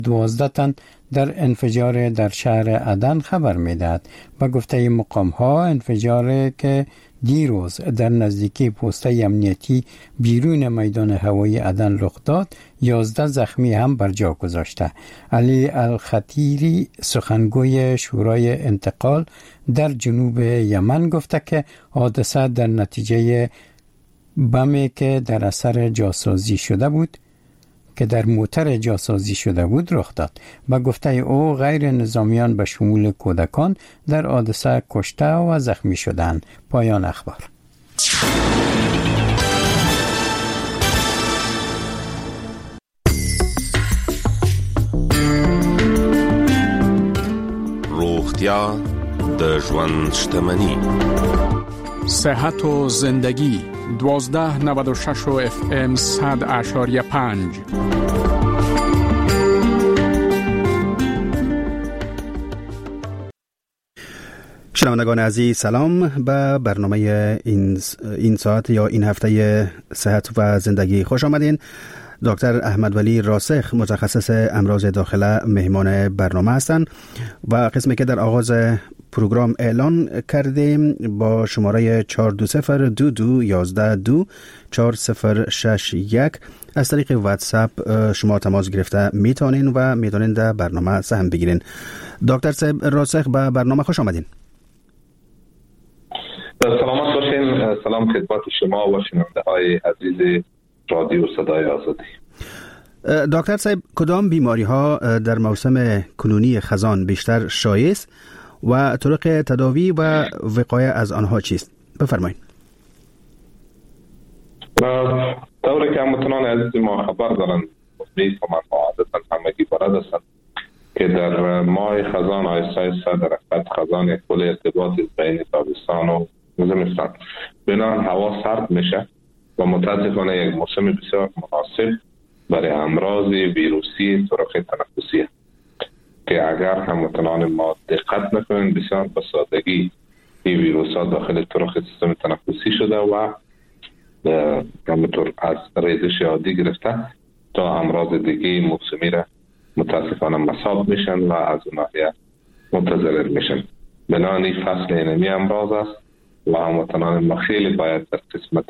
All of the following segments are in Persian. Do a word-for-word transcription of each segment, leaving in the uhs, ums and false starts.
دوازده تن در انفجار در شهر عدن خبر میدهد. به گفته مقام ها انفجار که دیروز در نزدیکی پست امنیتی بیرون میدان هوایی عدن رخ داد، یازده زخمی هم بر جا گذاشته. علی الخطیری سخنگوی شورای انتقال در جنوب یمن گفته که حادثه در نتیجه بمی که در اثر جاسازی شده بود که در موتر جاسازی شده بود رخ داد. با گفته او غیر نظامیان به شمول کودکان در حادثه کشته و زخمی شدند. پایان اخبار. روغتیا د ژوند شتمنی. صحت و زندگی دوازده نود و شش و اف ام صد اشاریه پنج. شنوندگان عزیز سلام. به برنامه این این ساعت یا این هفته صحت و زندگی خوش آمدین. دکتر احمد ولی راسخ متخصص امراض داخله مهمان برنامه هستند و قسمی که در آغاز پروگرام اعلان کردیم با شماره چهار دو صفر دو دو یازده دو چهار صفر شش یک از طریق واتساپ شما تماس گرفته میتونین و میتونین در برنامه سهم بگیرین. دکتر صاحب راسخ به برنامه خوش آمدین. سلامت باشین. سلام خدمت شما و شنونده های عزیز رادیو صدای آزادی. دکتر صاحب کدام بیماری ها در موسم کنونی خزان بیشتر شایع است و طرق تداوی و وقایه از آنها چیست؟ بفرمایید. طوری که هموطنان عزیز ما خبر دارند میفهمند و عادتا همگی بلد هستند که در ماه خزان آیسته آیسته در وقت خزان یک پل ارتباط بین تابستان و زمستان بنابراین هوا سرد میشه و متاسفانه یک موسم بسیار مناسب برای امراض ویروسی طرق تنفسی که اگر هموطنان ما دقت نکنند بسیار به سادگی این ویروس ها داخل طرق سیستم تنفسی شده و همونطور از ریزش عادی گرفته تا امراض دیگه موسمی را متاسفانه مصاب میشن و از اون ناحیه متضرر میشن. بنابراین فصل اینمی امراض است و هموطنان ما خیلی باید در قسمت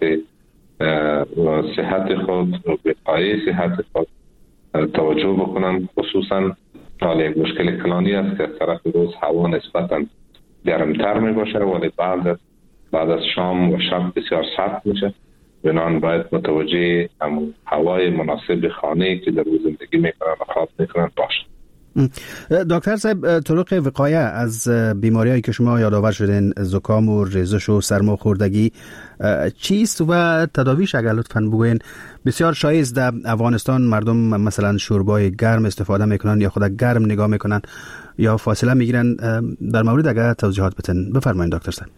صحت خود و وقایه صحت خود توجه بکنن. خصوصا حال یک مشکل کلانی است که از طرف روز هوا نسبتا گرمتر می باشه ولی بعد بعد از شام و شب بسیار سرد میشه. بنابراین باید متوجه همون هوای مناسب خانه که در روز زندگی میکنن و خواب میکنن باشه. دکتر صاحب طرق وقایه از بیماریایی که شما یادآور شدین زکام و ریزش و سرماخوردگی چیست و تداویش اگر لطفاً بگوین؟ بسیار شایع است در افغانستان مردم مثلا شوربای گرم استفاده میکنن یا خود گرم نگاه میکنن یا فاصله میگیرن. در مورد اگر توضیحات بتن بفرمایید دکتر صاحب.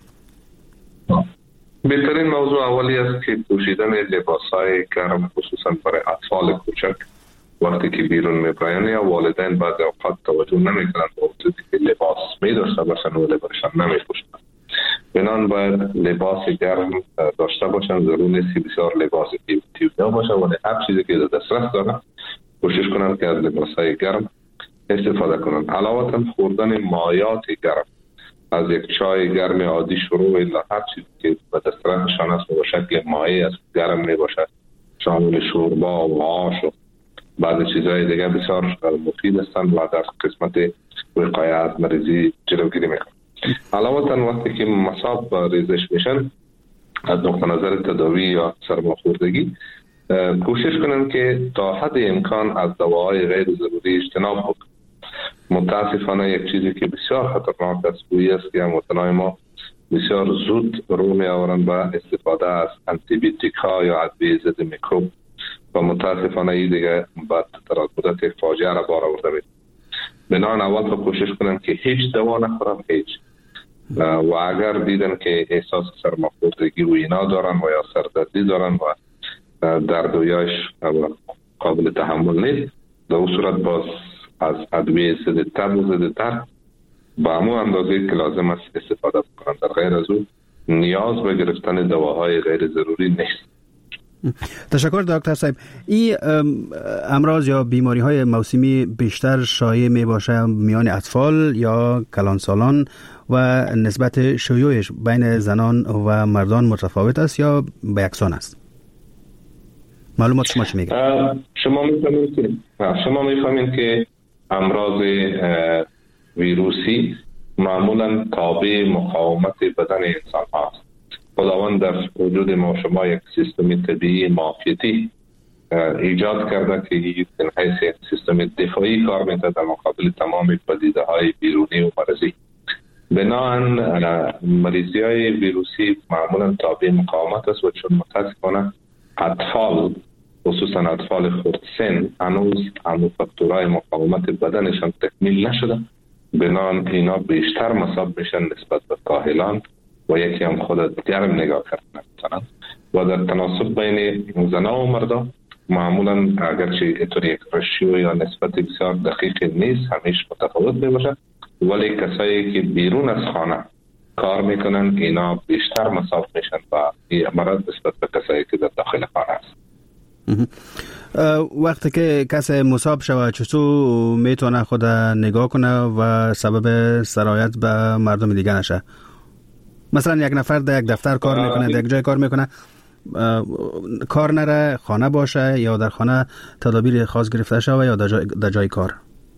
بهترین موضوع اولی است که پوشیدن لباس‌های گرم خصوصا برای اطفال کوچک وقتی که بیرون میبرن یا والدین بعض اوقات توجه نمیکنند به وجودی که لباس میداشته باشن و لباسشان نمیپوشن. بنان باید لباس گرم داشته باشن. ضرور نیست بسیار لباس تیودا باشه ولی هر چیزی که در دسترس دارن کوشش کنند که از لباس‌های گرم استفاده کنند. علاوه خوردن مایعات گرم از یک چای گرم عادی شروع الی هر چیزی که به دسترسشان است به شکل مایع است گرم میباشد شامل شوربا و آش و بعض چیزهای دیگه بسیار مفید هستند و در قسمت وقایه از مریضی جلوگیری میکنند. علاوه وقتی که مصاب ریزش میشن از نقطه نظر تداوی یا سرماخوردگی کوشش کنند که تا حد امکان از دواهای غیر ضروری اجتناب بکنند. متاسفانه یک چیزی که بسیار خطرناک است گویی است که هموطنان ما بسیار زود رو می آورند به استفاده از آنتی بیوتیک ها یا ادویه ضد میکروب و متاسفانه این دیگه بعد در مدت یک فاجعه را بار آورده میشه. بنابراین اول تا کوشش کنند که هیچ دوا نخورن هیچ و اگر دیدن که احساس سرماخوردگی و اینا دارن و یا سردردی دارن و دردویاش قابل تحمل نیست در اون صورت باز از ادویه ضد تب و ضد ترک با همون اندازه که لازم است استفاده بکنند. در غیر از اون نیاز به گرفتن دواهای غیر ضروری نیست. تشکر دکتر صاحب. این امراض یا بیماری های موسمی بیشتر شایع می باشه میان اطفال یا کلانسالان و نسبت شیوعش بین زنان و مردان متفاوت است یا به یکسان است؟ معلومات شما چی میگه؟ شما میفهمید که شما میفهمید که امراض ویروسی معمولا تابع مقاومت بدن انسان هست. خداوند در وجود ما شما یک سیستم طبیعی معافیتی ایجاد کرده که این حیث یک سیستم دفاعی کار میده در مقابل تمام پدیده های بیرونی و مرضی. بنابراین مریضی های ویروسی معمولا تابع مقاومت است و چون متاسفانه اطفال خصوصا اطفال خردسن هنوز همون فاکتورهای مقاومت بدنشان تکمیل نشده، بنابراین اینا بیشتر مصاب میشن نسبت به کاهلان و یکی هم خود گرم نگاه کردن میتونن و در تناسب بین زنان و مردا معمولا اگرچه اینطور یک رشیو یا نسبت بسیار دقیق نیست، همیشه متفاوت میباشه، ولی کسایی که بیرون از خانه کار میکنن اینا بیشتر مصاب میشن و این مرض نسبت به کسایی که در داخل خانه است. وقتی که کسی مصاب شود چطور میتونه خود نگاه کنه و سبب سرایت به مردم دیگه نشه؟ مثلا یک نفر در یک دفتر کار میکنه، در یک جای کار میکنه، کار نره، خانه باشه یا در خانه تدابیر خاص گرفته شود یا در جای, در جای کار؟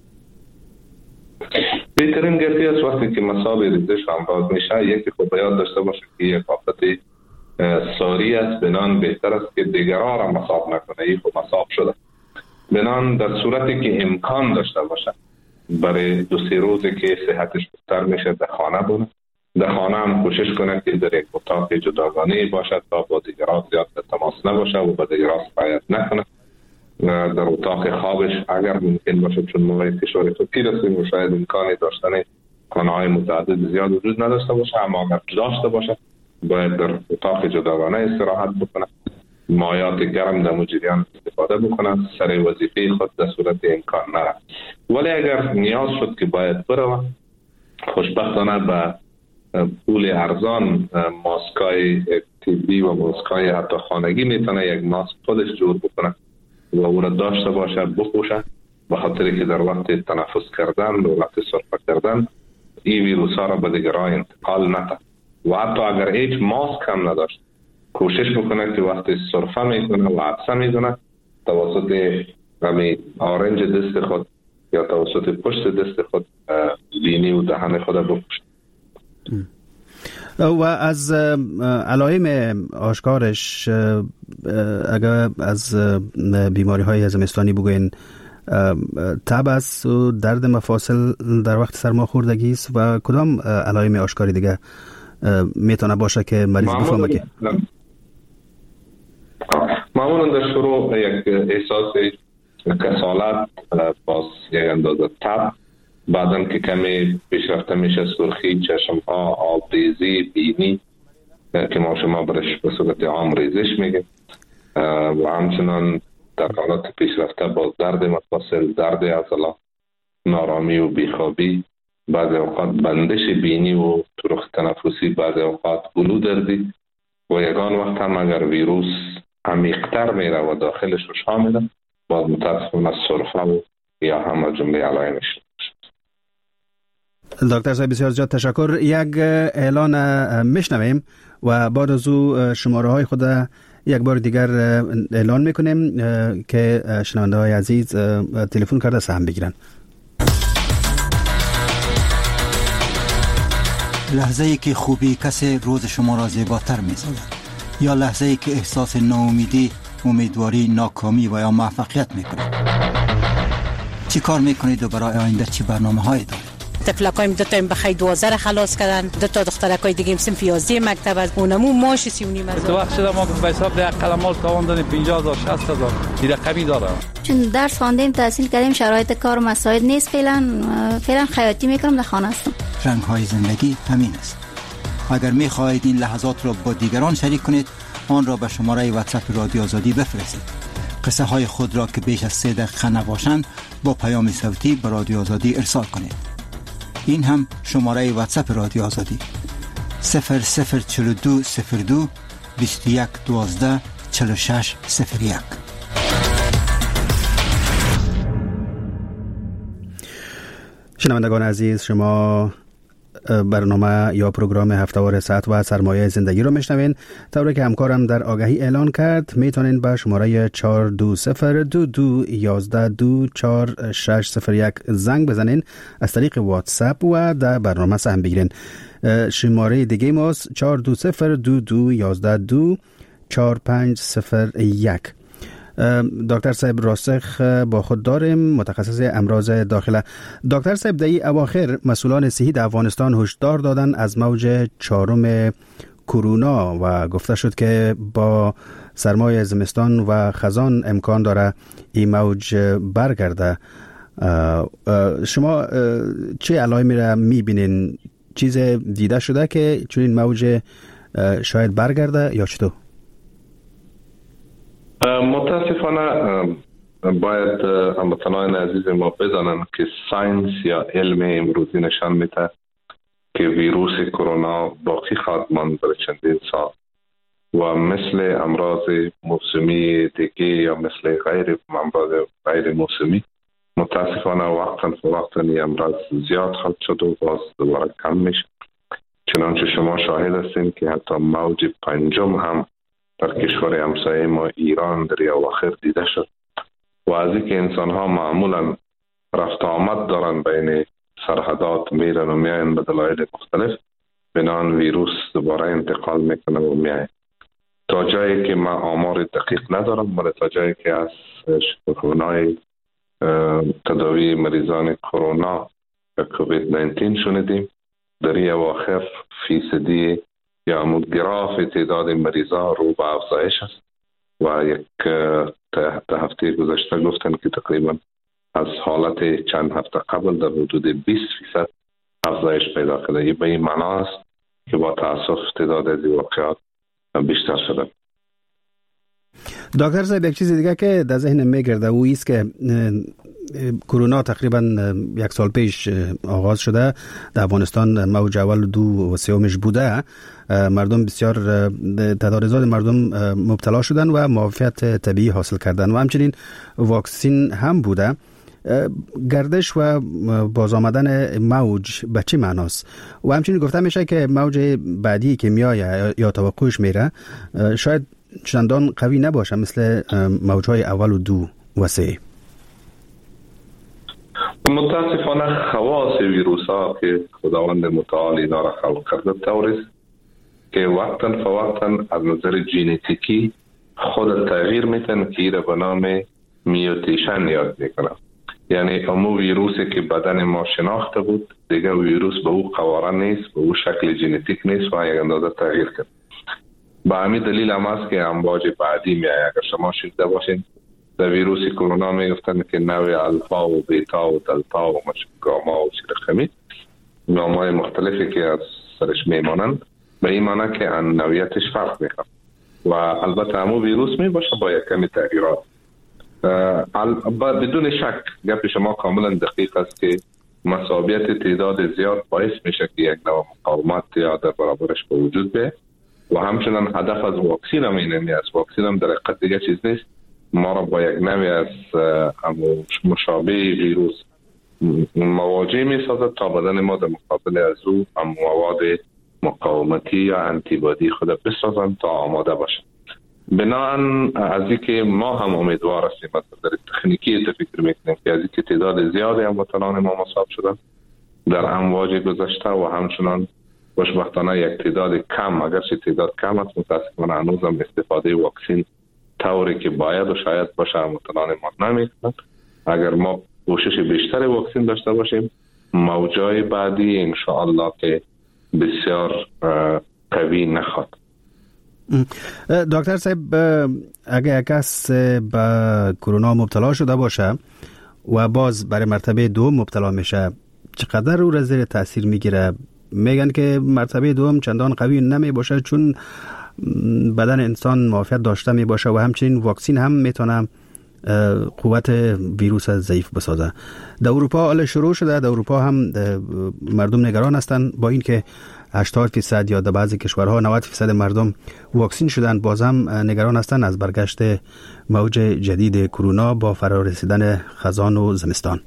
بهترین گفتی است وقتی که مصاب ریزش امراض میشه یکی خود باید داشته باشه که یک آفت ساری است، بنان بهتر است که دیگران را مصاب نکنه، این خود مصاب شده. بنان در صورتی که امکان داشته باشه برای دو سه روزی که صحتش بهتر میشه در خانه بونه، در خانه هم کوشش کنه که در یک اتاق جداگانه باشد تا با دیگران زیاد تماس نباشه و با دیگران سرایت نکنه. در اتاق خوابش اگر ممکن باشه، چون ما کشور فقیر هستیم و شاید امکانی داشتن خانه‌های متعدد زیاد وجود نداشته باشه، اما اگر داشته باشه باید در اتاق جداگانه استراحت بکنه، مایات گرم در مجریان استفاده بکنه، سر وظیفه خود در صورت امکان نره. ولی اگر نیاز شد که باید بره، خوشبختانه به پول ارزان ماسکای طبی و ماسکای حتی خانگی میتونه یک ماسک خودش جور بکنه و او را داشته باشه بپوشه، به خاطر که در وقت تنفس کردن و وقت سرفه کردن این ویروس ها را به دیگران انتقال نده. و حتی اگر هیچ ماسک هم نداشت کوشش بکنه که وقتی سرفه میکنه و عطسه میکنه توسط همین آرنج دست خود یا توسط پشت دست خود بینی و دهن خود بپوشه. و از علائم آشکارش اگر از بیماری های زمستانی بگوین، تب است و درد مفاصل در وقت سرماخوردگی است و کدام علائم آشکاری دیگه میتونه باشه که مریض بفهمه که معمولا در شروع یک احساس کسالت، باز یک اندازه تب، بعدن که کمی پیشرفته میشه سرخی چشم ها، آبریزی، بینی که ما شما برش به صورت عام ریزش میگه و همچنان در حالات پیشرفته با درد مفاصل، درد عضلات، نارامی و بیخوابی، بعضی اوقات بندش بینی و ترخ تنفسی، بعضی اوقات گلو دردی و یگان وقت هم اگر ویروس عمیق‌تر میره و داخلش رو شامله باز متاسفانه سرفه و یا هم جمله علائمش. دکتر صاحب بسیار زیاد تشکر. یک اعلان میشنویم و بعد از او شماره های خود یک بار دیگر اعلان میکنیم که شنونده های عزیز تلفن کرده سهم بگیرن. لحظه ای که خوبی کسی روز شما را زیباتر می‌سازد یا لحظه ای که احساس ناامیدی، امیدواری، ناکامی و یا موفقیت میکنید. چی کار میکنید و برای آینده چی برنامه‌هایی دارید؟ تفلکایم دو تا بخی دوازده را خلاص کردن، دو تا دخترکای دیگه هم صنف یازده مکتب از اونمو ماش سی و نیم هزار. تو وقت شده ما به حساب ده قلمال تاوان دادیم پنجاه هزار شصت هزار این رقمی داره. چون درس خواندیم تحصیل کردیم شرایط کار مساعد نیست، فعلا فعلا خیاطی میکنم در خانه هستم. رنگ های زندگی همین است. اگر میخواهید این لحظات را با دیگران شریک کنید آن را به شماره واتساپ رادیو آزادی بفرستید. قصه های خود را که بیش از سه دقیقه نباشند با پیام صوتی به رادیو آزادی ارسال کنید. این هم شماره واتساپ رادیو آزادی صفر صفر چهل و دو صفر دو بیست و یک دوازده چهل و شش صفر یک. شنوندگان عزیز، شما برنامه یا پروگرام هفته‌وار صحت و سرمایه زندگی رو میشنوین. طوری که همکارم در آگهی اعلان کرد، میتونین به شماره چهار دو صفر دو دو یازده دو چهار شش صفر یک زنگ بزنین از طریق واتساپ و در برنامه سهم بگیرین. شماره دیگه ماست چهار دو صفر دو دو یازده دو چهار پنج صفر یک. دکتر صاحب راسخ با خود داریم، متخصص امراض داخله. دکتر صاحب، در این اواخر مسئولان صحی در افغانستان هشدار دادن از موج چهارم کرونا و گفته شد که با سرمای زمستان و خزان امکان داره این موج برگرده. شما چه علائمی را میبینین؟ چیز دیده شده که چون این موج شاید برگرده یا چطور؟ متاسفانه باید هموطنان عزیز ما بدانند که ساینس یا علم امروزی نشان میده که ویروس کرونا باقی خواهد ماند برای چندین سال و مثل امراض موسمی دیگه یا مثل غیر امراض غیر موسمی متاسفانه وقتا فوقتا این امراض زیاد خواهد شد و باز دوباره کم میشه. چنانچه شما شاهد هستین که حتی موج پنجم هم در کشور همسایه ما ایران در اواخر دیده شد و از اینکه انسان ها معمولا رفت آمد دارن بین سرحدات، میرن و میاین به دلایل مختلف، بنان ویروس دوباره انتقال میکنه و میاین. تا جایی که من آمار دقیق ندارم، ولی تا جایی که از شکرخانه‌های تداوی مریضان کرونا و کووید نوزده شنیدیم، در این اواخر فیصدی یا همون گراف تعداد مریضا رو به افزایش است و یک تا هفته گذشته گفتن که تقریبا از حالت چند هفته قبل در حدود بیست فیصد افزایش پیدا کرده. این به این معنا است که با تاسف تعداد از واقعات بیشتر شده. دکتر صاحب، یک چیز دیگه که در ذهنم میگرده او است که کرونا تقریبا یک سال پیش آغاز شده در افغانستان، موج اول دو و سومش بوده، مردم بسیار تعداد زیاد مردم مبتلا شدن و معافیت طبیعی حاصل کردن و همچنین واکسین هم بوده. گردش و باز آمدن موج به چه معناست؟ و همچنین گفته میشه که موج بعدی که میایه یا توقعش میره شاید چندان قوی نباشه مثل موجهای اول و دو و سه. متاسفانه خواص ویروس ها که خداوند متعال اینا را خلق کرده طوریست که وقتا فوقتا از نظر ژنتیکی خود تغییر میتن که ایره به نام میوتیشن یاد میکنه. یعنی امو ویروسی که بدن ما شناخته بود دیگه ویروس به او قواره نیست، به او شکل ژنتیک نیست و یک اندازه تغییر کرد. به همین دلیل هم است که امواج بعدی میایه. اگر شما شنیده باشین در ویروس کرونا میگفتن که نوع الفا و بیتا و دلتا و گاما و سیرخمی، نامهای مختلفی که از سرش میمانند، به این معنی که نوعیتش فرق میکنه و البته همون ویروس میباشه با یک کمی تغییرات. بدون شک گپ شما کاملا دقیق است که مساویت تعداد زیاد باعث میشه که یک نوع مقاومت یا در برابرش به وجود بیاید و همچنان هدف از واکسین هم اینمی است. واکسین هم در حقیقت دیگه چیز نیست، ما را با یک نوعی از مشابه ویروس مواجه می سازد تا بدن ما در مقابل از او هم مواد مقاومتی یا انتیبادی خود بسازند تا آماده باشند. بناهن از اینکه ما هم امیدوار هستیم از نظر تکنیکی فکر میکنیم که از اینکه تعداد زیادی هموطنان ما مصاب شدن در امواج گذشته و همچنان خوشبختانه یک تعداد کم، اگرچه تعداد کم است، متاسفانه هنوز هم استفاده واکسین طوری که باید و شاید باشه هموطنان ما نمیکنند. اگر ما کوشش بیشتر واکسین داشته باشیم، موجای بعدی انشاءالله که بسیار قوی نخواد. دکتر صاحب، اگر کس به کرونا مبتلا شده باشه و باز برای مرتبه دوم مبتلا میشه، چقدر او را زیر تاثیر میگیره؟ میگن که مرتبه دوم چندان قوی نمی باشه چون بدن انسان معافیت داشته می باشه و همچنین واکسین هم میتونه قوت ویروس ضعیف بسازه. در اروپا حال شروع شده، در اروپا هم مردم نگران هستن با این که هشتاد درصد یا در بعضی کشورها نود درصد مردم واکسین شدن، باز هم نگران هستند از برگشت موج جدید کرونا با فرا رسیدن خزان و زمستان.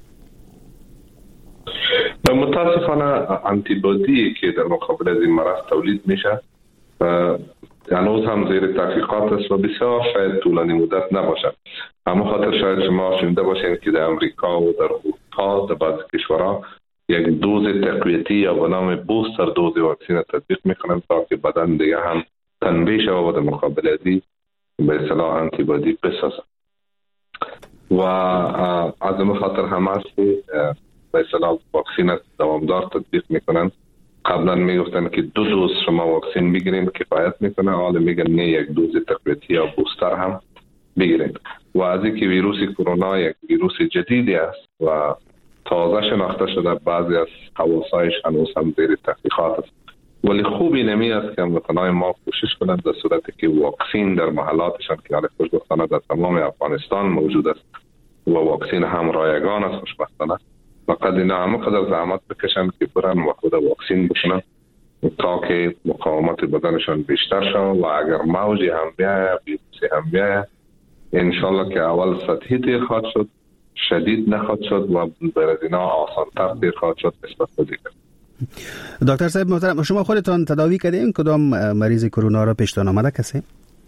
متاسفانه آنتیبادی که در مقابل از این مرض تولید میشه هنوز هم زیر تحقیقات است و بسیار شاید طولانی مدت نباشد. اما خاطر شاید شما شنیده باشید که در امریکا و در اروپا در بعضی کشورها یک دوز تقویتی یا به نام بوستر دوز واکسن تطبیق میکنند تا که بدن دیگه هم تنبیه شود و در مقابل ازی به اصطلاح آنتیبادی بسازد. و از این خاطر هم است که به اصطلاح واکسن دوامدار تطبیق میکنند. قبلا میگفتن که دو دوز شما واکسن بگیرین کفایت میکنه، حالا میگن نه یک دوز تقویتی یا بوستر هم بگیرین. و از اینکه ویروس کرونا یک ویروس جدیدی است و تازه شناخته شده، بعضی از خواصایش هنوز هم زیر تحقیقات است، ولی خوبی نمی است که هموطنان ما کوشش کنند در صورتی که واکسن در محلاتشان که حالا خوشبختانه در تمام افغانستان موجود است و واکسن هم رایگان است خوشبختانه، فقط اینا همه قدر زحمت بکشن که برن و خود واکسین بکنن تا که مقاومت بدنشان بیشتر شد و اگر موجی هم بیایه ویروسی هم بیایه انشالله که اول سطحی تیر خواهد شد، شدید نخواهد شد و بر از اینا آسانتر تیر خواهد شد نسبت به دیگر. دکتر صاحب محترم، شما خودتان تداوی کردین؟ کدام مریض کرونا را پیشتان آمده کسی؟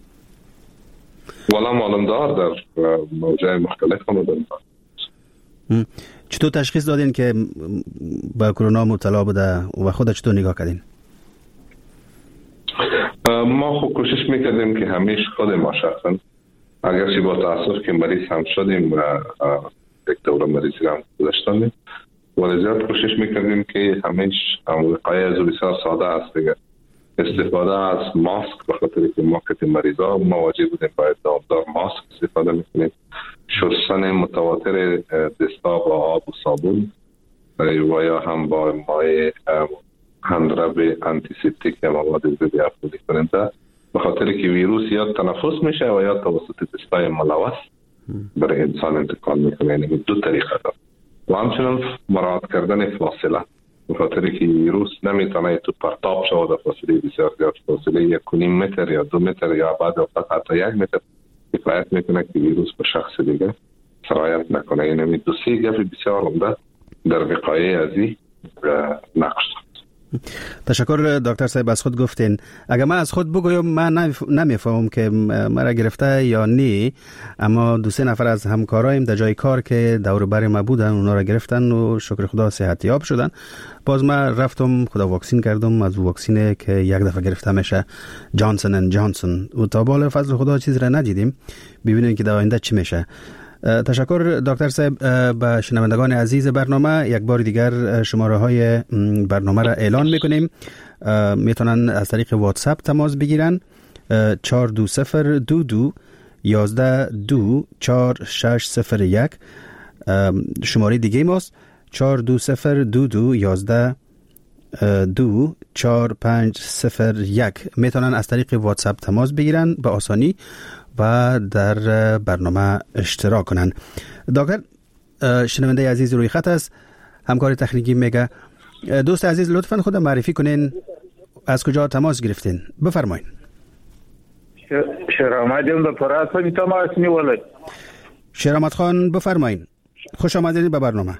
والا معلوم دار در موجه مختلف هم داریم. چطور تشخیص دادین که با کرونا مبتلا بوده و خود چطور نگاه کردین؟ ما خود کوشش میکردیم که همیشه خود ما شخصا اگرچه با تأثیر که مریض هم شدیم و یک دوره مریضی هم گذاشتیم، ولی زیاد کوشش میکردیم که همیشه وقایه از بسیار ساده است دیگه. استفاده از ماسک، به خاطر که ما که مریضا مواجه بودیم باید دامدار ماسک استفاده میکنیم. شستن متواتر دستا با آب و صابون و یا هم با مایع هندرب انتیسپتیک یا مواد ضد افزودی کننده، به خاطر که ویروس یا تنفس میشه و یا توسط دستای ملوث برای انسان انتقال میکنه. یعنی دو طریقه داره. و همچنین مراعات کردن فاصله، به خاطر که ویروس نمیتونه تو پرتاب شود در فاصله بسیار زیاد، فاصله یک و نیم متر یا دو متر یا بعد اوقات حتی یک متر کفایت میکنه که ویروس به شخص دیگه سرایت نکنه. یعنی دو سه گپ بسیار عمده در وقایه از این نقش دارد. تشکر دکتر صاحب، از خود گفتین. اگر من از خود بگویم من نمیفهمم که مرا گرفته یا نه، اما دو سه نفر از همکارایم در جای کار که دور بر ما بودن اونا را گرفتن و شکر خدا صحت یاب شدن. باز من رفتم خدا واکسین کردم از واکسینی که یک دفعه گرفته میشه، جانسون اند جانسون، و تا بالا فضل خدا چیز را ندیدیم. ببینیم که در آینده چی میشه. تشکر دکتر صاحب. به شنوندگان عزیز برنامه یک بار دیگر شماره های برنامه را اعلان میکنیم. میتونن از طریق واتساپ تماس بگیرن چهار دو صفر دو دو یازده دو چهار شش صفر یک. شماره دیگه ماست چهار دو صفر دو دو یازده دو چهار پنج صفر یک. میتونن از طریق واتساپ تماس بگیرن به آسانی و در برنامه اشتراک کنن. دکتر، شنونده عزیز روی خط است، همکار تکنیکی میگه. دوست عزیز لطفاً خود معرفی کنین، از کجا تماس گرفتین؟ بفرمایید. شهرآمدیم به پراسانی تماس نیولای. شهرآمد خان بفرمایید. خوش آمدید به برنامه.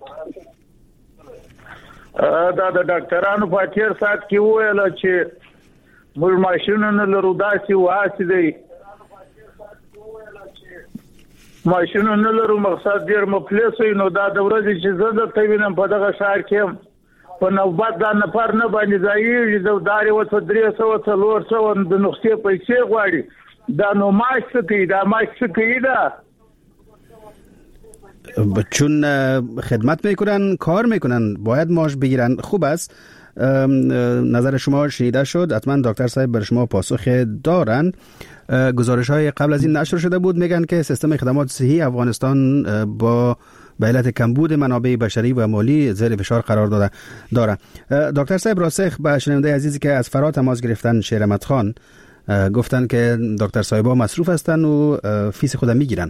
دا د ډاکټرانو په تیر سات کې وویل چې موږ ماشینونه لرو، داسې واسې دی ماشینونه لرو، مقصد ډېر مفلس وي. نو دا د ورځې چې زه دلته وینم په دغه ښار کې په نوبت دا نفر نه باندې ځایېږي، د دارې ورته درې سوه څلور سوه د نسخې پیسې غواړي. دا نو معاش څه کوي؟ دا معاش څه کوي؟ دا چون خدمت میکنن، کار میکنن، باید معاش بگیرن. خوب است، نظر شما شنیده شد. حتما دکتر صاحب بر شما پاسخ دارن. گزارش های قبل از این نشر شده بود، میگن که سیستم خدمات صحی افغانستان با به علت کمبود منابع بشری و مالی زیر فشار قرار داده داره. دکتر صاحب راسخ به شنونده عزیزی که از فرا تماس گرفتن، شهرآمد خان، گفتن که دکتر صاحبا مصروف هستن و فیس خود میگیرن.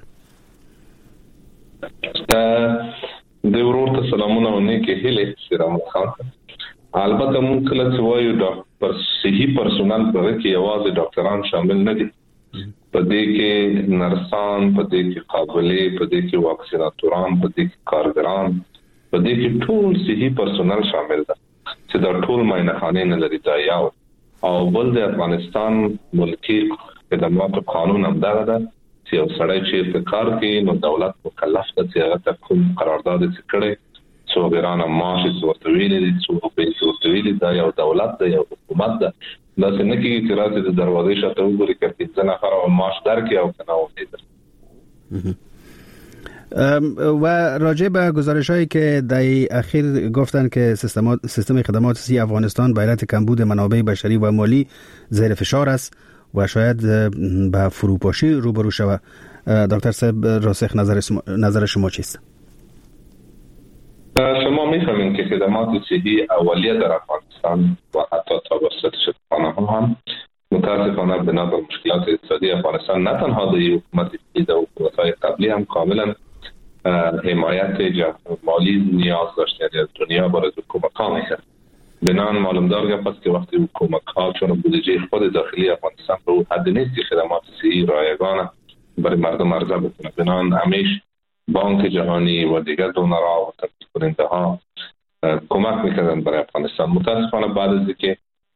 د ورور ته سلامونه و نیکی هیله شهرآمد خان. البته مون کله چې وایو ډاکټر صحي پرسونل په کې یوازې ډاکټران شامل نه دي، په دې کې نرسان، په دې کې قابلې، په دې کې واکسیناتوران، په دې کې کارګران، په دې کې ټول صحي پرسونل شامل دي چې دا ټول معاینه خانې نه لري. دا یو او بل د افغانستان ملکی خدمات قانون هم دا ده چې یو سړی چې په کار کې نو دولت مکلف ده چې هغه ته کوم قرارداد کړي څو غیرانه معاش ورته ویلي دي، څو پیسې ورته ویلي دا یو دولت ده، یو حکومت ده. دا څنګه کې چې راځي د دروازې شاته وګوري چې پنځه نفر او معاش درکې او کنه وایي. و راجع به گزارش‌هایی که در اخیر گفتن که سیستم سیستم خدمات صحی افغانستان به علت کمبود منابع بشری و مالی زیر فشار است و شاید به فروپاشی روبرو شود. دکتر صاحب راسخ نظر نظر شما چیست؟ شما می‌فهمید که خدمات صحی اولیه در افغانستان و حتی توسط شفاخانه‌ها هم متاسفانه بنا به مشکلات اقتصادی افغانستان نه تنها در حکومت جدید و حکومت‌های قبلی هم کاملا حمایت مالی نیاز داشته، یعنی دنیا برای حکومت‌ها می‌کرد. بنان معلومدار گپ است که وقتی حکومت‌ها چون بودجه خود داخلی افغانستان به اون حد نیست که خدمات صحی رایگان برای مردم عرضه بکنه، بنان همیشه بانک جهانی و دیگر دونرها و تامین کننده‌ها کمک می‌کردن برای افغانستان. متاسفانه بعد از اینکه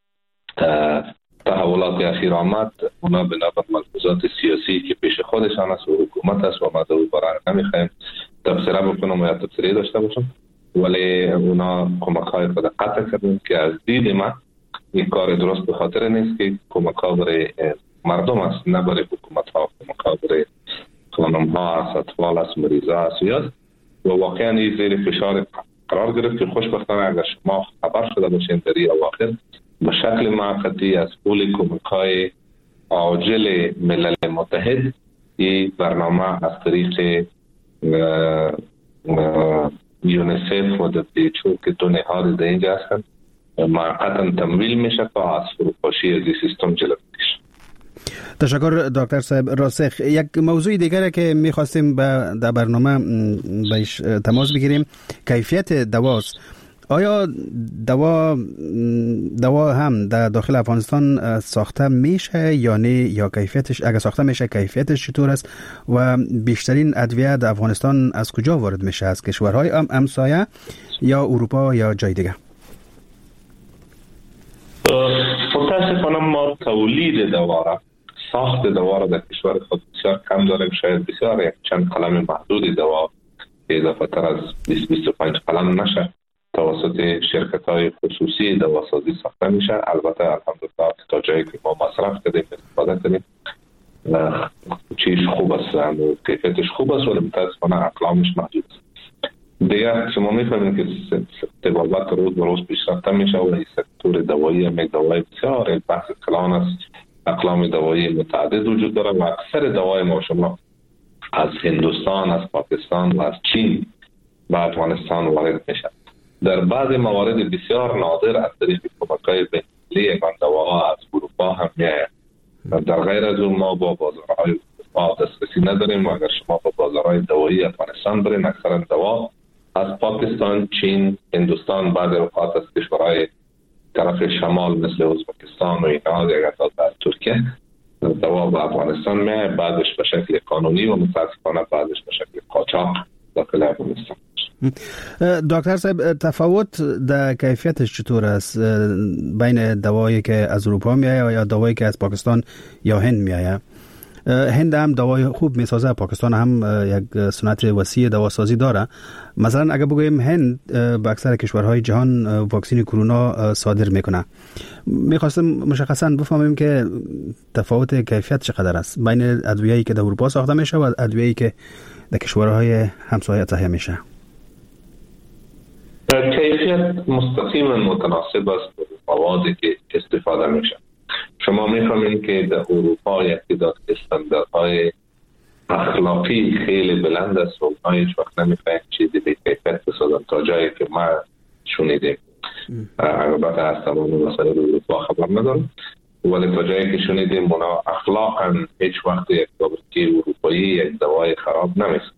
تحولات اخیر آمد، اونا بنا به ملحوظات سیاسی که پیش خودشان است و حکومت است و ما دو برای نمیخوایم تبصره بکنم و یا تبصره داشته باشم، ولی اونا کمک‌های خود قطع کردن که از دید من این کار درست به خاطر نیست که کمک‌ها برای مردم است نه برای حکومت‌ها. کمک‌ها برای خانم‌ها است، اطفال است، مریضا است و واقعا این زیر فشار قرار گرفت که خوشبختانه اگر شما خبر شده باشین در این اواخر به شکل موقتی از پول کمک‌های عاجل ملل متحد این برنامه از طریق یونیسف و دبلیوچو که دو نهاد در اینجا هستند موقتا تمویل میشه تا از فروپاشی از این سیستم جلو بکشه. تشکر دکتر صاحب راسخ. یک موضوع دیگری که می‌خواستیم در برنامه بهش تماس بگیریم کیفیت دواست. آیا دوا دوا هم در داخل افغانستان ساخته میشه یا نه، یا کیفیتش اگر ساخته میشه کیفیتش چطور است و بیشترین ادویه در افغانستان از کجا وارد میشه؟ از کشورهای همسایه یا اروپا یا جای دیگه؟ متاسفانه ما تولید دوا را ساخت دوا را در کشور خود بسیار کم داریم. شاید بسیار یک چند قلم محدود دوا که اضافه تر از بیست بیست و پنج قلم نشه توسط شرکت‌های خصوصی دواسازی ساخته میشه. البته الحمدلله تا جایی که ما مصرف کردیم استفاده کردیم چیز خوب است و کیفیتش خوب است، ولی متاسفانه اقلامش محدود است. دیگه شما می‌فهمید که طبابت روز به روز پیشرفته میشه و این سکتور دوایی هم یک دوایی بسیار بحث کلان است. اقلام دوایی متعدد وجود داره و اکثر دوای ما شما از هندوستان، از پاکستان و از چین به افغانستان وارد میشه. در بعض موارد بسیار نادر از طریق کمک‌های بین‌المللی یگان دواها از اروپا هم میآید. در غیر از اون ما با بازارهای اروپا دسترسی نداریم و اگر شما با بازارهای دوایی افغانستان برین اکثرا دوا از پاکستان، چین، هندوستان، بعض اوقات از کشورهای طرف شمال مثل ازبکستان و اینا یا حتی در ترکیه دوا به افغانستان میآید، بعدش به شکل قانونی و متاسفانه بعدش به شکل قاچاق داخل افغانستان. دکتر صاحب تفاوت در کیفیتش چطور است بین دوایی که از اروپا میآید یا دوایی که از پاکستان یا هند میآید؟ هند هم دوای خوب میسازه، پاکستان هم یک صنعت وسیع دواسازی داره. مثلا اگر بگوییم هند به اکثر کشورهای جهان واکسین کرونا صادر میکنه، میخواستم مشخصا بفهمیم که تفاوت کیفیت چقدر است بین ادویه‌ای که در اروپا ساخته میشه و ادویه‌ای که در کشورهای همسایه تهیه میشه. کیفیت مستقیما متناسب است با موادی که استفاده میشه. شما میفهمید که در اروپا یک تعداد استانداردهای اخلاقی خیلی بلند است و اونها هیچ وقت نمیخواهند چیزی به کیفیت بسازن تا جایی که ما شنیدیم. البته از تمام مسائل اروپا خبر ندارم، ولی تا جایی که شنیدیم اونا اخلاقا هیچ وقت یک فابریکه اروپایی یک دوای خراب نمیسازه.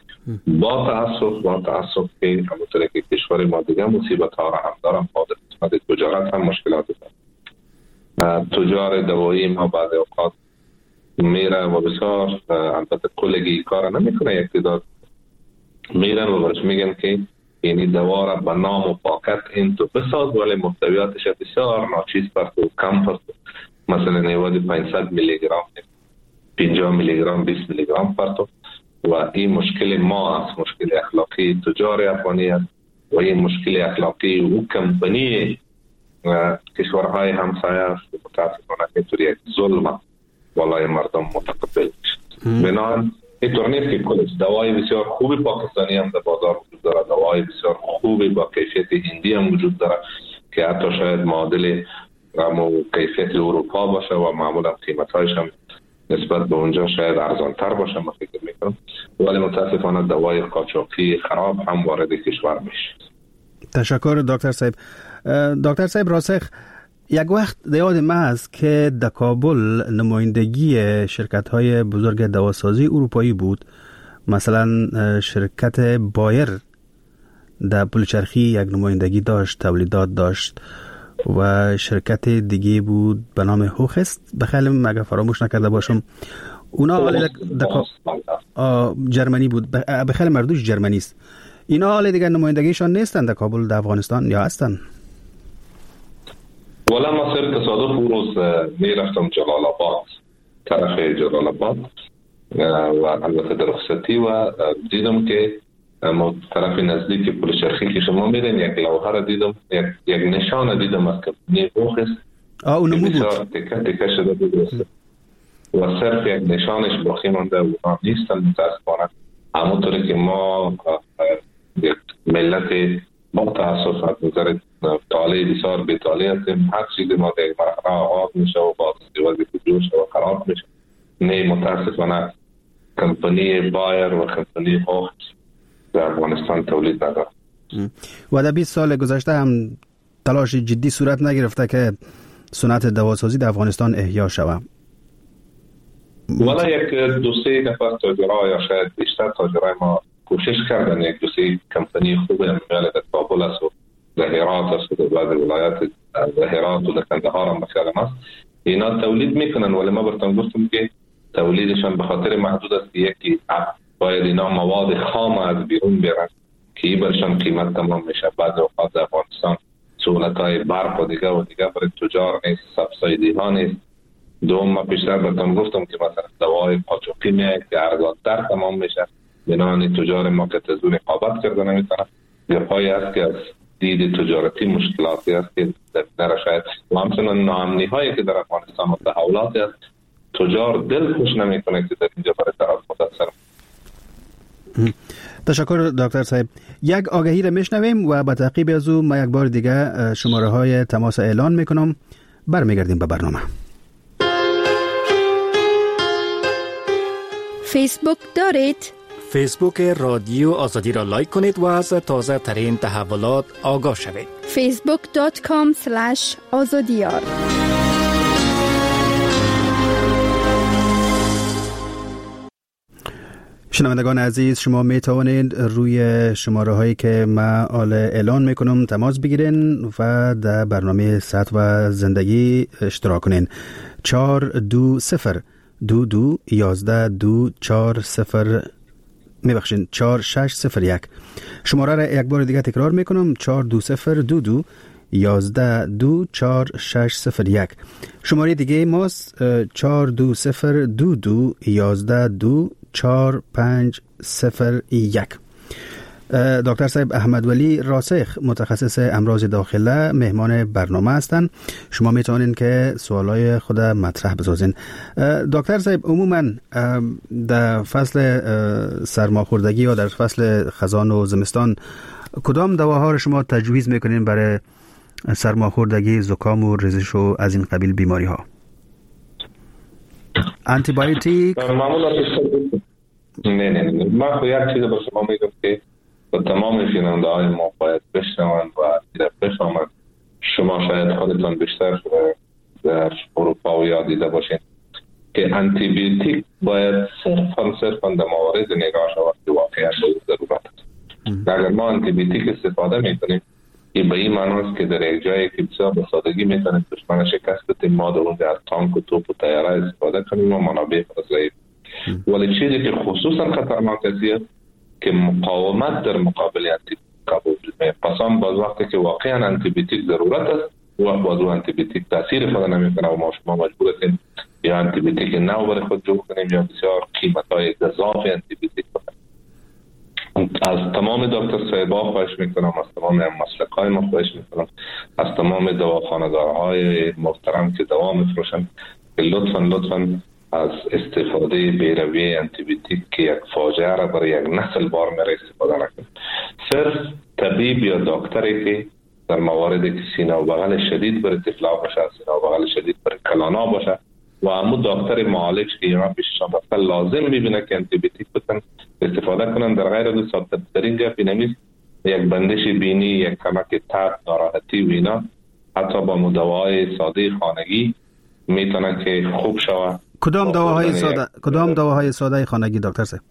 با تاسف با تاسف که همونطور که کشور ما دیگه مصیبت ها را هم دارم با قسمت تجارت هم مشکلات داره. تجار دوایی ما بعض اوقات میره و بسیار البته کلگی کار نمیکنه، یک تعداد میرن و برش میگن که یعنی دوا را به نام و پاکت این تو بساز، ولی محتویاتش بسیار ناچیز پرت و کم پرت. مثلا نیوادی پانصد میلی گرم، پنجاه میلی گرم، بیست میلی گرم پرت. و این مشکل ما است، مشکل اخلاقی تجار افغانی است و این مشکل اخلاقی و کمپانی کشورهای همسایه است. متاسفانه اینطوری یک ظلم بالای مردم متقبل میشه. بنابراین اینطور نیست که کلش دوای بسیار خوبی پاکستانی هم در بازار وجود داره، دوای بسیار خوبی با کیفیت هندی هم وجود داره که حتی شاید معادل و کیفیت اروپا باشه و معمولا قیمتایش هم نسبت به اونجا شاید ارزانتر باشه من فکر میکنم، ولی متاسفانه دوای قاچاقی خراب هم وارد کشور میشه. تشکر دکتر صاحب. دکتر صاحب راسخ، یک وقت یاد من است که در کابل نمایندگی شرکت های بزرگ دواسازی اروپایی بود، مثلا شرکت بایر در پلچرخی یک نمایندگی داشت، تولیدات داشت و شرکت دیگه بود به نام هوخست بخیلی مگه فراموش نکرده باشم، اونا حالی جرمنی بود، بخیلی مردوش جرمنی است. اینا حالی دیگه نمایندگیشان نیستن در کابل در افغانستان یا هستن؟ ولی ما صرف تصادف اون روز می رفتم جلال آباد، طرف جلال آباد و البته در رخصتی و دیدم که طرف نزدیک پلچرخی که شما میرین یک لوحه را دیدم، یک, یک نشان دیدم از کمپانی هوخست. آه اونو بود تکه تکه شده بود و صرف یک نشانش باقی مانده و اونا نیستن متاسفانه. همونطوری که ما یک ملت با تاسف از نظر طالع بسیار بی‌طالع هستیم، هر چیزی ما در یک مرحله آغاز میشه و با استیوازی که جوش و خراب میشه. نه متاسفانه کمپانی بایر و کمپانی هوخست در افغانستان تولید نداره و در بیست سال گذشته هم تلاش جدی صورت نگرفته که صنعت دواسازی در افغانستان احیا شود. ولی یک دو سه نفر تاجرها یا شاید بیشتر تاجرای ما کوشش کردن، یک دو سه کمپانی خوبی هم در کابل است و در هرات است و در بعض ولایات در هرات و در کندهار هم مثلا است، اینا تولید میکنن ولی ما براتون گفتم که تولیدشان به خاطر محدود است که یکی باید اینا مواد خام از بیرون بیارن که برشان قیمت تمام میشه. بعد اوقات در افغانستان سهولت‌های برق و دیگه و دیگه برای تجار نیست، سبسایدی ها نیست. دوم ما پیشتر براتون گفتم که مثلا دوای قاچاقی میاد که ارزان‌تر تمام میشه، بنابراین تجار ما که تزو رقابت کرده نمیتونن. یه پای است که از دید تجارتی مشکلاتی است که در شاید و همچنان ناامنی هایی که در افغانستان و تحولاتی است، تجار دل خوش نمیکنه که در اینجا برای طرف متاثر. تشکر دکتر صاحب. یک آگهی را میشنویم و به تعقیب از او ما یک بار دیگه شماره های تماس اعلان میکنم، برمیگردیم به برنامه. فیسبوک دارید؟ فیسبوک رادیو آزادی را لایک کنید و از تازه ترین تحولات آگاه شوید. فیسبوک دات کام اسلش آزادیار. شنوندگان عزیز، شما می توانید روی شماره هایی که ما اعلان میکنم تماس بگیرین و در برنامه صحت و زندگی اشتراک کنین. چهار دو صفر دو دو یازده دو چهار صفر میبخشین چهار شش صفر یک. شماره را یک بار دیگه تکرار میکنم، چهار دو صفر دو دو یازده دو چهار شش صفر یک. شماره دیگه ماست چهار دو صفر دو دو یازده دو چهار پنج صفر یک. دکتر صاحب احمدولی راسخ متخصص امراض داخله مهمان برنامه هستند. شما میتونین که سوالای خود مطرح بسازین. دکتر صاحب عموما در فصل سرماخوردگی یا در فصل خزان و زمستان کدام دواها رو شما تجویز میکنین برای سرماخوردگی، زکام و ریزش و از این قبیل بیماری ها؟ آنتی بایوتیک؟ معمولا نه نه نه ما خو یک چیز به شما میگم که با تمام شنونده های ما باید بشنوند و دیده بفهمند. شما شاید خودتان بیشتر در اروپا و یاد دیده باشین که آنتی بیوتیک باید صرفا صرفا در موارد نگاه شود که واقعا ضرورت است. اگر ما آنتی بیوتیک استفاده میکنیم این به این معناست که در یک جایی که بسیار به سادگی میتونیم دشمن شکست بدیم، ما در اونجا از تانک و توپ و طیاره استفاده کنیم و منابع ضعیف. ولی چیزی که خصوصا خطرناک است که مقاومت در مقابل آنتی بیوتیک. پس هم باز وقتی که واقعا آنتی بیوتیک ضرورت است و باز آنتی بیوتیک تاثیر خود نمیکنه و ما شما مجبور هستیم یا آنتی بیوتیک نو برای خود جور کنیم یا بسیار قیمت‌های گزاف آنتی بیوتیک کنیم. از تمام دکتر صاحبا خواهش میکنم، از تمام مسلک‌های ما خواهش میکنم، از تمام دواخانه‌دارهای محترم که دوا میفروشن که لطفاً لطفاً از استفاده بیروی آنتی بیوتیک که یک فاجعه را برای یک نسل بار میره استفاده نکنید. صرف طبیب یا دکتری که در مواردی که سینه و بغل شدید برای طفلا باشه، سینه و بغل شدید برای کلانا باشه و همون دکتر معالج که اینا پیششان رفته لازم میبینه که آنتی بیوتیک بتن استفاده کنن. در غیر از ساده‌ترین گپ اینه یک بندش بینی، یک کمک تب، ناراحتی و اینا حتی با مداوای ساده خانگی میتونه که خوب شود. کدام دواهای ساده کدام دواهای ساده خانگی دکتر صاحب؟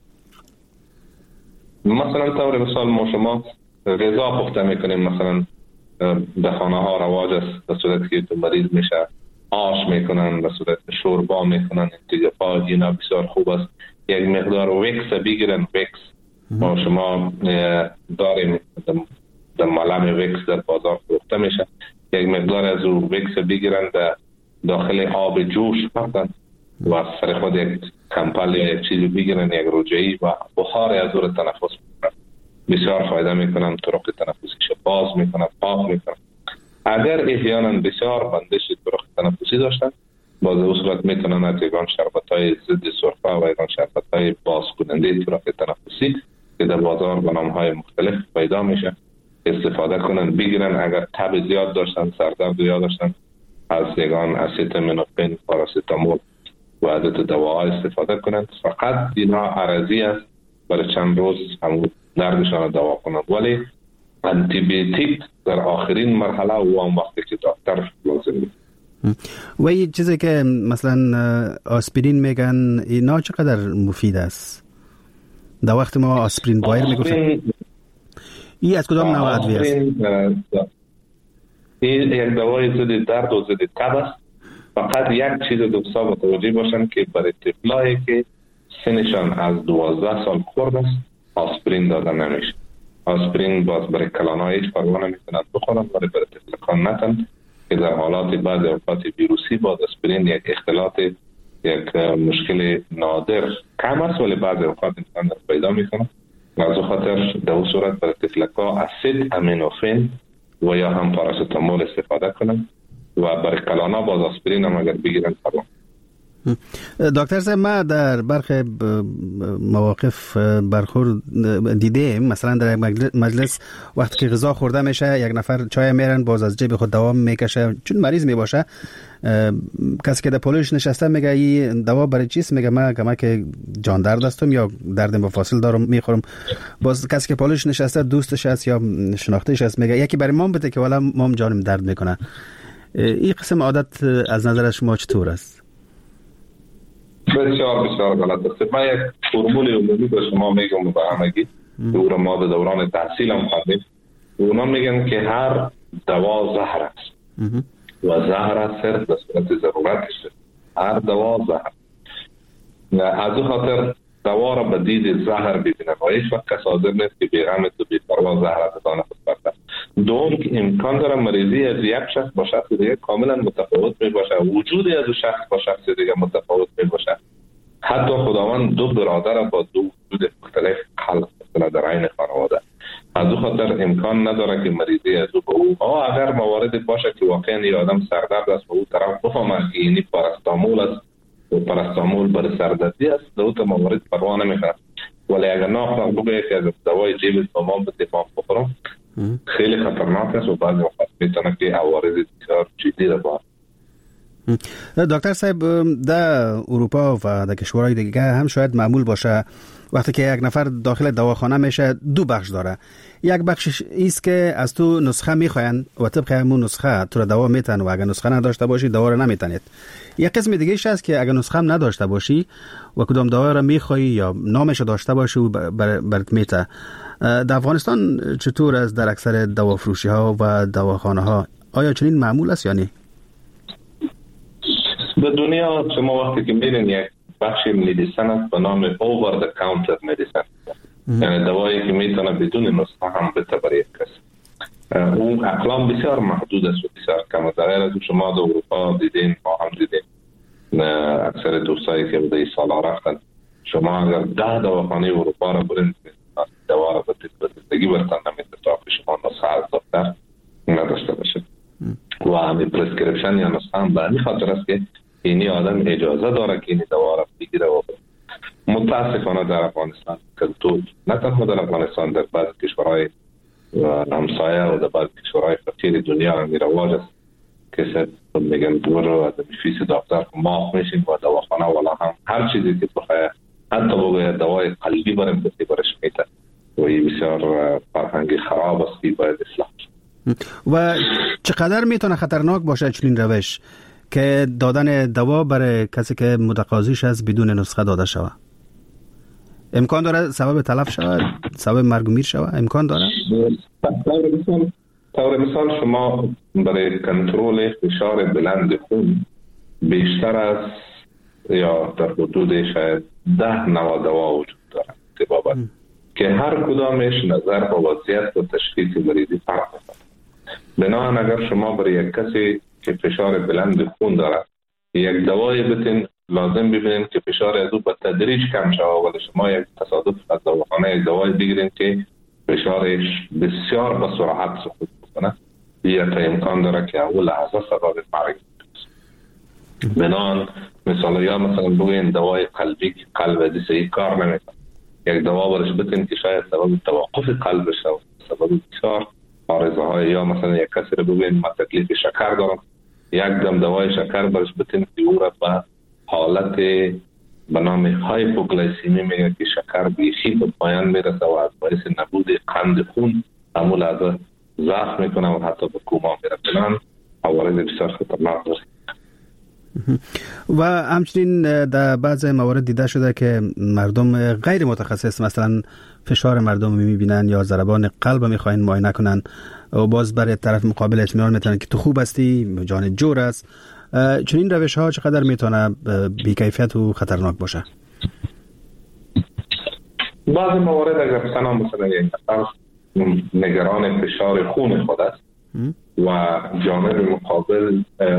مثلا طور مثال ما شما غذا پخته میکنیم، مثلا به خانه ها رواج است به صورت که تو مریض میشه آش میکنن، به صورت شوربا میکنن، انتگفا اینا بسیار خوب است. یک مقدار وکس بگیرن، وکس ما شما داریم در ملم وکس در بازار فروخته میشه، یک مقدار از او وکس بگیرن در داخل آب جوش بردن و سر خود یک کمپل یا یک چیزی بگیرن، یک رجعی و بخار از او را تنفس بکنن. بسیار فایده میکنن، طرق تنفسیش باز میکنن، پاک میکنن. اگر احیانا بسیار بندش طرق تنفسی داشتن باز او صورت میتونن از یگان شربت های ضد سرفه و یگان شربت های باز کننده طرق تنفسی که در بازار به نام های مختلف پیدا میشه استفاده کنن، بگیرن. اگر تب زیاد داشتن، سردرد زیاد داشتن، از یگان اسیتامینوفن، پاراسیتامول و عدد دواها استفاده کنند. فقط اینا عرضی است، برای چند روز همون دردشان دوا کنند. ولی آنتی بیوتیک در آخرین مرحله و هم وقتی که دکتر لازم نیست. و این چیزی که مثلا آسپرین میگن اینا چقدر مفید است؟ در وقت ما آسپرین بایر میگفتن این از کدام نوع ادویه است؟ این یک دوای ضد درد و ضد تب است. فقط یک چیز دوستا متوجه باشن که برای طفلایی که سنشان از دوازده سال خورد است آسپرین دادن نمیشه. آسپرین باز برای کلانا هیچ پروا نمیکنن بخورن، ولی برای طفلکان نتن که در حالات بعضی اوقات ویروسی باز آسپرین یک اختلاط، یک مشکل نادر کم است ولی بعضی اوقات انسان پیدا میکنه. از خاطر در اون صورت برای طفلکا اسید امینوفن و یا هم پاراسیتامول استفاده کنن و برای کلانا باز آسپرین هم اگر بگیرن پروا. دکتر صاحب ما در برخی مواقف برخورد دیدیم، مثلا در مجلس وقتی که غذا خورده میشه یک نفر چای میرن باز از جیب خود دوا میکشه چون مریض میباشه. کسی که در پلوش نشسته میگه این دوا برای چیست؟ میگه من کمک جان درد هستم یا درد مفاصل دارم میخورم. باز کسی که پلوش نشسته دوستش است یا شناختهش است میگه یکی برای مام بده که والا مام جانم درد میکنه. این قسم عادت از نظر شما چطور است؟ بسیار بسیار غلط است. من یک فرمول عمومی به شما میگم به همگی که او را ما به دوران تحصیل هم خوندیم. اونا میگن که هر دوا زهر است و زهر صرف به صورت ضرورتش. هر دوا زهر. از او خاطر دوا را به دید زهر ببینن و هیچ وقت کس حاضر نیست که بیغمت و بی‌پروا زهر از دانه خود برده. دوم که امکان داره مریضی از یک شخص با شخص دیگه کاملا متفاوت می باشه، وجودی از شخص با شخص دیگه متفاوت می باشه. حتی خداوند دو برادر با دو وجود مختلف خلق کنه در عین خانواده. از او خاطر امکان نداره که مریضی از او به او آه اگر مواردی باشه که واقعا یه آدم سردرد است و او طرف بفهمه که اینی پاراستامول است و پاراستامول برای سردردی است، در اون موارد پروا نمیکنه. ولی اگر ناخواه بگه که از دوای جیب تمام به دفاع بخورم خیلی خطرناک است و بعضی وقت میتونه که عوارض بسیار جدی را باشه. دکتر صاحب در اروپا و در کشورهای دیگه هم شاید معمول باشه وقتی که یک نفر داخل دواخانه میشه دو بخش داره. یک بخشش ایست که از تو نسخه میخواین و طبق همون نسخه تو را دوا میتن و اگر نسخه نداشته باشی دوا را نمیتنید. یک قسم دیگه ایش هست که اگر نسخه هم نداشته باشی و کدام دوا را میخوایی یا نامش داشته باشی و برات میته. در افغانستان چطور است در اکثر دوافروشی ها و دواخانه ها؟ آیا چنین معمول است یا نه؟ به دنیا شما وقتی که میرین یک بخش مدیسن است به نام over the counter medicine، یعنی دوایی که میتونه بدون نسخه هم بده برای یک کس. اون اقلام بسیار محدود است و بسیار کم است. در غیر از شما در اروپا دیدین، ما هم دیدین اکثر دوستایی که بوده ای سالا رفتن، شما اگر ده دواخانه اروپا را برین دوا را به زندگی برتن نمیده تا که شما نسخه از دکتر نداشته باشه و همین پرسکریپشن یا نسخه هم به همین خاطر است که اینی آدم اجازه داره که اینی دوا را بگیره و متاسفانه در افغانستان کلتور نه تنها در افغانستان، در بعض کشورهای همسایه و در بعض کشورهای فقیر دنیا هم رواج است که میگن برو از فیس دکتر معاف میشین و دواخانه والا هم هر چیزی که بخواه حتی بگوید دوای قلبی برم بسی برش میته و این بسیار فرهنگی خراب است که باید اصلاح. و چقدر میتونه خطرناک باشه چنین روش که دادن دوا برای کسی که متقاضیش است بدون نسخه داده شود؟ امکان داره سبب تلف شود، سبب مرگ و میر شود؟ امکان داره؟ طور مثال شما برای کنترل فشار بلند خون بیشتر از یا در حدود شاید ده نوع دوا وجود دارد که بابت که هر کدامش نظر به وضعیت و تشخیص مریضی فرق می‌کند. بنابراین اگر شما برای یک کسی که فشار بلند خون دارد یک دوای بتین، لازم ببینید که فشار از او به تدریج کم شود و شما یک تصادف از دواخانه یک دوای بگیرید که فشارش بسیار به سرعت سقوط کنه، یا تا امکان داره که اول لحظه سبب مرگ بشه. بنابراین مثلا یا مثلا بگوین دوای قلبی که قلب دیسه کار نمیکنه، یک دوا برش بتین که شاید سبب توقف قلب بشه و سبب بسیار عارضه های، یا مثلا یک کسی رو بگوین ما تکلیف شکر دارم، یک دم دوای شکر برش بتین که او را به حالت به نام هایپوگلیسیمی میگه که شکر بیخی به پایان میرسه و از باعث نبود قند خون همون لحظه ضعف میکنه و حتی به کوما میره. بنان عوارض بسیار خطرناک داره. و همچنین در بعض موارد دیده شده که مردم غیر متخصص مثلا فشار مردم میبینن یا ضربان قلب میخواین معاینه کنن و باز برای طرف مقابل اطمینان میتونن که تو خوب هستی، جان جور است. چنین روش ها چقدر میتونه بی‌کیفیت و خطرناک باشه؟ بعضی موارد اگر مثلا مثلا یک نفر نگران فشار خون خود است و جانب مقابل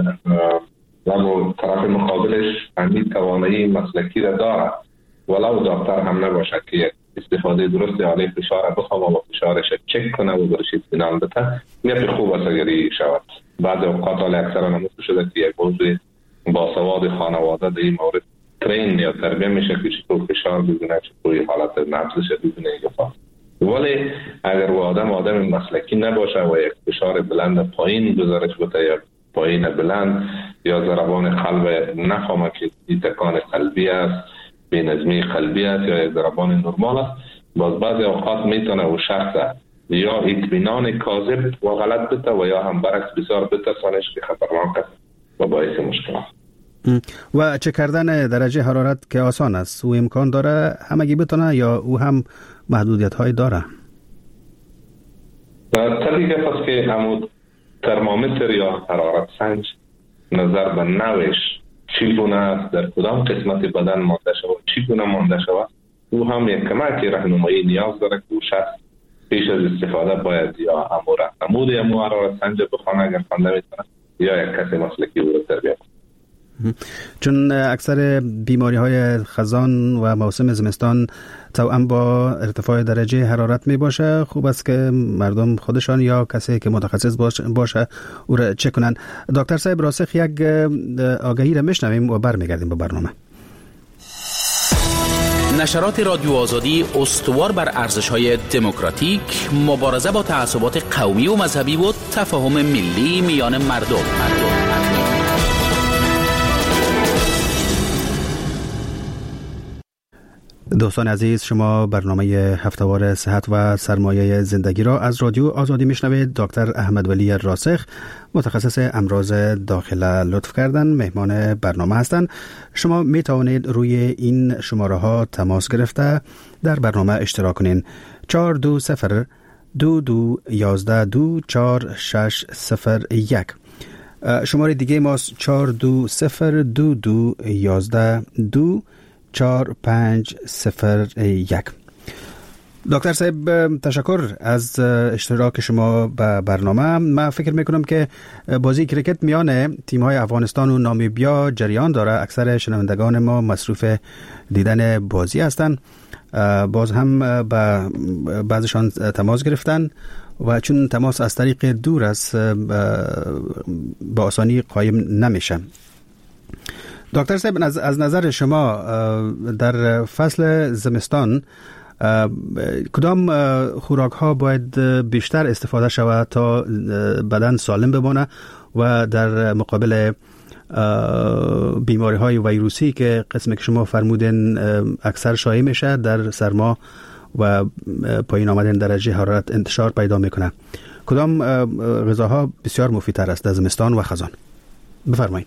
و طرف مقابلش همین توانایی مسلکی را داره ولو دکتر هم نباشه که یک استفاده درست علیه فشار بخواه و فشارش چک کنه و برش اطمینان بده، نیت خوب است اگری شود. بعد اوقات حال اکثر نموده شده که یک موضوع باسواد خانواده در این مورد ترین یا تربیه میشه که چطور فشار بزنه، چطور حالت نفسش بزنه گفت. ولی اگر و آدم آدم مسلکی نباشه و یک فشار بلند پایین گذارش بده یا پایین بلند یا ضربان قلب نفهمه که این تکان قلبی است، بینظمی قلبی است یا یک ضربان نرمال است، باز بعضی اوقات میتونه و شخص یا اطمینان کاذب و غلط بده و یا هم برعکس بسیار بترسانش که خطرناک است و باعث مشکلات. و چه کردن درجه حرارت که آسان است، او امکان داره همگی بتونه یا او هم محدودیت های داره؟ طبیعی است که همون ترمامتر یا حرارت سنج نظر به نوش چگونه است، در کدام قسمت بدن مانده شود، چگونه مانده شود، او هم یک کمک راهنمایی نیاز داره که شخص پیش از استفاده باید یا امور عمود یا مو حرارت سنج بخوانه اگر خوانده میتونه یا یک کسی مسلکی او رو تربیت کنه. چون اکثر بیماری های خزان و موسم زمستان توأم با ارتفاع درجه حرارت می باشه، خوب است که مردم خودشان یا کسی که متخصص باشه او را چک کنن. دکتر صاحب راسخ، یک آگهی را میشنویم و برمیگردیم به برنامه. نشرات رادیو آزادی استوار بر ارزش‌های دموکراتیک، مبارزه با تعصبات قومی و مذهبی و تفاهم ملی میان مردم. مردم. دوستان عزیز، شما برنامه هفته‌وار صحت و سرمایه زندگی را از رادیو آزادی میشنوید. دکتر احمدولی راسخ، متخصص امراض داخله، لطف کردن مهمان برنامه هستند. شما می توانید روی این شماره ها تماس گرفته در برنامه اشتراک کنین. چهار دو صفر دو دو یازده دو چهار شش صفر یک. شماره دیگه ماست چهار دو صفر دو دو یازده دو چهار پنج صفر یک. دکتر صاحب تشکر از اشتراک شما به برنامه. من فکر میکنم که بازی کرکت میان تیم‌های افغانستان و نامیبیا جریان داره. اکثر شنوندگان ما مصروف دیدن بازی هستند. باز هم با بعضشان تماس گرفتن و چون تماس از طریق دور است با آسانی قایم نمیشه. دکتر صاحب از نظر شما در فصل زمستان کدام خوراک ها باید بیشتر استفاده شود تا بدن سالم بمانه و در مقابل بیماری های ویروسی که قسمی که شما فرمودین اکثر شایع میشه در سرما و پایین آمدن درجه حرارت انتشار پیدا میکنه، کدام غذاها بسیار مفیدتر است در زمستان و خزان؟ بفرمایید.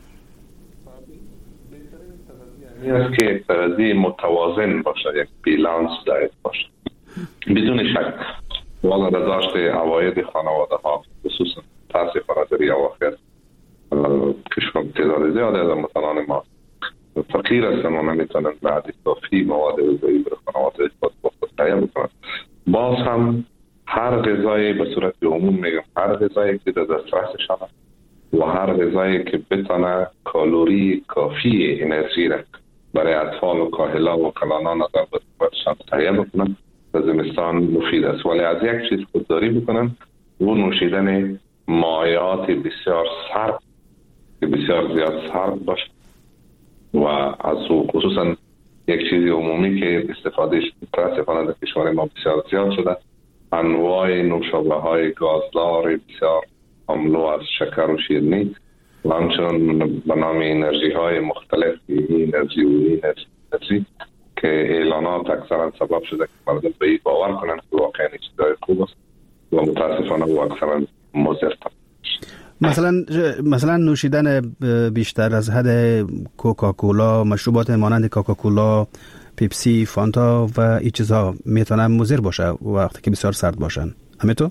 این است که یک تغذیه متوازن باشه، یک بیلانس دایت باشه. بدون شک واقعا داشت عواید خانواده ها خصوصا تاسفانه در اواخر کشور تعداد زیاده از هموطنان ما فقیر هستن و نمیتونن بعد کافی مواد غذایی برای خانواده خود خود تهیه بکنن. باز هم هر غذایی به صورت عموم میگم هر غذایی که در دسترسشان و هر غذایی که بتونه کالری کافی انرژی را برای اطفال و کاهلا و کلانان از بدنشان تهیه بکنن در زمستان مفید است. ولی از یک چیز خودداری بکنن و نوشیدن مایعات بسیار سرد که بسیار زیاد سرد باشه و از خصوصا یک چیزی عمومی که استفادهش متاسفانه در کشور ما بسیار زیاد شده، انواع نوشابه های گازدار بسیار حملو از شکر و شیرینی و همچنان به نام انرژی های مختلف، انرژی و انرژی که اعلانات اکثرا سبب شده که مردم به این باور کنند که واقعا چیزای خوب است و متاسفانه و اکثرا مضر. مثلا مثلا نوشیدن بیشتر از حد کوکاکولا، مشروبات مانند کوکاکولا، پیپسی، فانتا و این چیزها میتونه مضر باشه وقتی که بسیار سرد باشن. همینطور؟